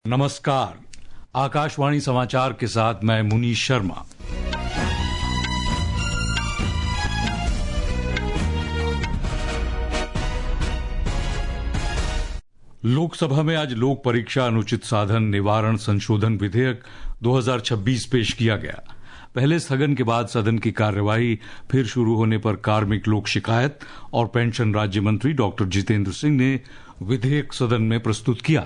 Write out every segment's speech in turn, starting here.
नमस्कार। आकाशवाणी समाचार के साथ मैं मुनीश शर्मा। लोकसभा में आज लोक परीक्षा अनुचित साधन निवारण संशोधन विधेयक 2026 पेश किया गया। पहले स्थगन के बाद सदन की कार्यवाही फिर शुरू होने पर कार्मिक लोक शिकायत और पेंशन राज्य मंत्री डॉक्टर जितेंद्र सिंह ने विधेयक सदन में प्रस्तुत किया।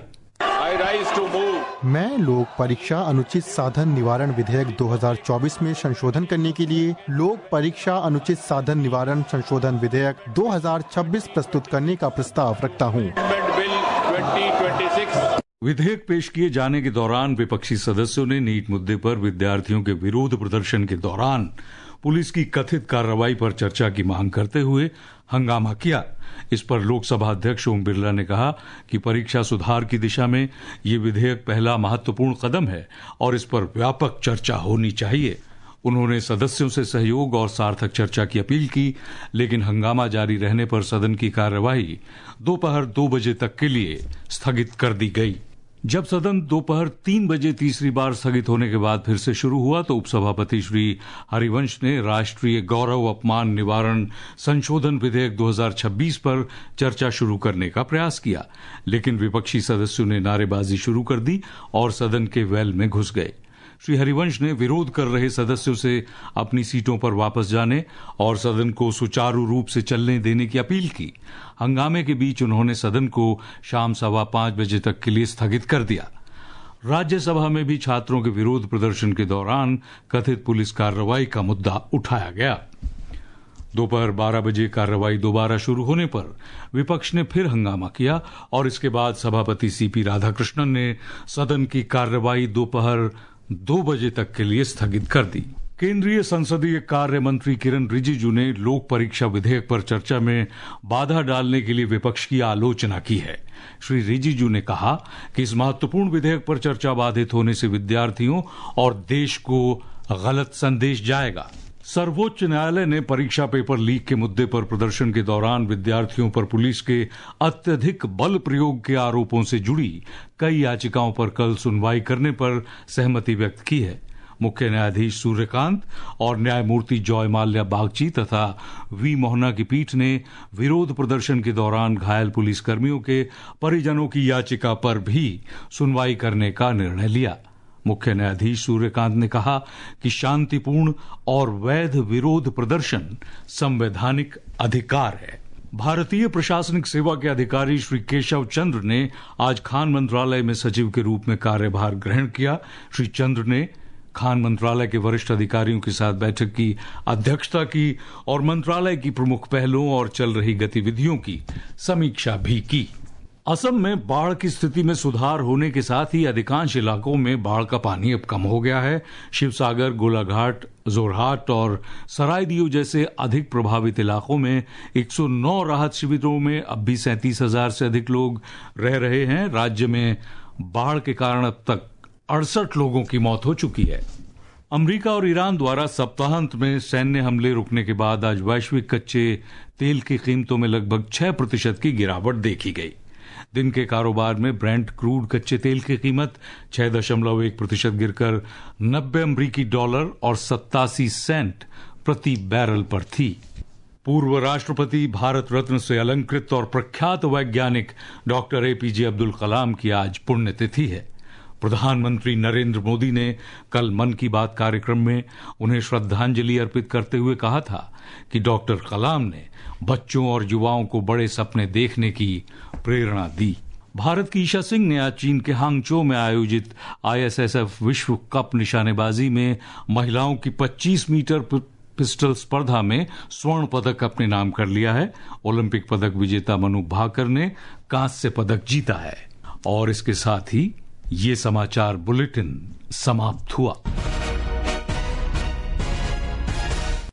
मैं लोक परीक्षा अनुचित साधन निवारण विधेयक 2024 में संशोधन करने के लिए लोक परीक्षा अनुचित साधन निवारण संशोधन विधेयक 2026 प्रस्तुत करने का प्रस्ताव रखता हूं। विधेयक पेश किए जाने के दौरान विपक्षी सदस्यों ने नीट मुद्दे पर विद्यार्थियों के विरोध प्रदर्शन के दौरान पुलिस की कथित कार्रवाई पर चर्चा की मांग करते हुए हंगामा किया। इस पर लोकसभा अध्यक्ष ओम बिरला ने कहा कि परीक्षा सुधार की दिशा में ये विधेयक पहला महत्वपूर्ण कदम है और इस पर व्यापक चर्चा होनी चाहिए। उन्होंने सदस्यों से सहयोग और सार्थक चर्चा की अपील की, लेकिन हंगामा जारी रहने पर सदन की कार्यवाही दोपहर 2 बजे तक के लिए स्थगित कर दी गई। जब सदन दोपहर 3 बजे तीसरी बार स्थगित होने के बाद फिर से शुरू हुआ तो उपसभापति श्री हरिवंश ने राष्ट्रीय गौरव अपमान निवारण संशोधन विधेयक 2026 पर चर्चा शुरू करने का प्रयास किया, लेकिन विपक्षी सदस्यों ने नारेबाजी शुरू कर दी और सदन के वेल में घुस गए। श्री हरिवंश ने विरोध कर रहे सदस्यों से अपनी सीटों पर वापस जाने और सदन को सुचारू रूप से चलने देने की अपील की। हंगामे के बीच उन्होंने सदन को शाम 5:15 बजे तक के लिए स्थगित कर दिया। राज्यसभा में भी छात्रों के विरोध प्रदर्शन के दौरान कथित पुलिस कार्रवाई का मुद्दा उठाया गया। दोपहर 12 बजे कार्रवाई दोबारा शुरू होने पर विपक्ष ने फिर हंगामा किया और इसके बाद सभापति सीपी राधाकृष्णन ने सदन की कार्रवाई दोपहर 2 बजे तक के लिए स्थगित कर दी। केंद्रीय संसदीय कार्य मंत्री किरण रिजिजू ने लोक परीक्षा विधेयक पर चर्चा में बाधा डालने के लिए विपक्ष की आलोचना की है। श्री रिजिजू ने कहा कि इस महत्वपूर्ण विधेयक पर चर्चा बाधित होने से विद्यार्थियों और देश को गलत संदेश जाएगा। सर्वोच्च न्यायालय ने परीक्षा पेपर लीक के मुद्दे पर प्रदर्शन के दौरान विद्यार्थियों पर पुलिस के अत्यधिक बल प्रयोग के आरोपों से जुड़ी कई याचिकाओं पर कल सुनवाई करने पर सहमति व्यक्त की है। मुख्य न्यायाधीश सूर्यकांत और न्यायमूर्ति जॉय माल्या बागची तथा वी मोहना की पीठ ने विरोध प्रदर्शन के दौरान घायल पुलिसकर्मियों के परिजनों की याचिका पर भी सुनवाई करने का निर्णय लिया। मुख्य न्यायाधीश सूर्यकांत ने कहा कि शांतिपूर्ण और वैध विरोध प्रदर्शन संवैधानिक अधिकार है। भारतीय प्रशासनिक सेवा के अधिकारी श्री केशव चंद्र ने आज खान मंत्रालय में सचिव के रूप में कार्यभार ग्रहण किया। श्री चंद्र ने खान मंत्रालय के वरिष्ठ अधिकारियों के साथ बैठक की अध्यक्षता की और मंत्रालय की प्रमुख पहलों और चल रही गतिविधियों की समीक्षा भी की। असम में बाढ़ की स्थिति में सुधार होने के साथ ही अधिकांश इलाकों में बाढ़ का पानी अब कम हो गया है। शिवसागर, गोलाघाट, जोरहाट और सरायदियो जैसे अधिक प्रभावित इलाकों में 109 राहत शिविरों में अब भी 37,000 से अधिक लोग रह रहे हैं। राज्य में बाढ़ के कारण अब तक 68 लोगों की मौत हो चुकी है। अमेरिका और ईरान द्वारा सप्ताहांत में सैन्य हमले रुकने के बाद आज वैश्विक कच्चे तेल की कीमतों में लगभग 6% की गिरावट देखी गई। दिन के कारोबार में ब्रेंट क्रूड कच्चे तेल की कीमत 6.1% गिरकर 90 अमरीकी डॉलर और 87 सेंट प्रति बैरल पर थी। पूर्व राष्ट्रपति, भारत रत्न से अलंकृत और प्रख्यात वैज्ञानिक डॉक्टर एपीजे अब्दुल कलाम की आज पुण्यतिथि है। प्रधानमंत्री नरेंद्र मोदी ने कल मन की बात कार्यक्रम में उन्हें श्रद्धांजलि अर्पित करते हुए कहा था कि डॉक्टर कलाम ने बच्चों और युवाओं को बड़े सपने देखने की प्रेरणा दी। भारत की ईशा सिंह ने आज चीन के हांगचो में आयोजित आईएसएसएफ विश्व कप निशानेबाजी में महिलाओं की 25 मीटर पिस्टल स्पर्धा में स्वर्ण पदक अपने नाम कर लिया है। ओलंपिक पदक विजेता मनु भाकर ने कांस्य पदक जीता है। और इसके साथ ही ये समाचार बुलेटिन समाप्त हुआ।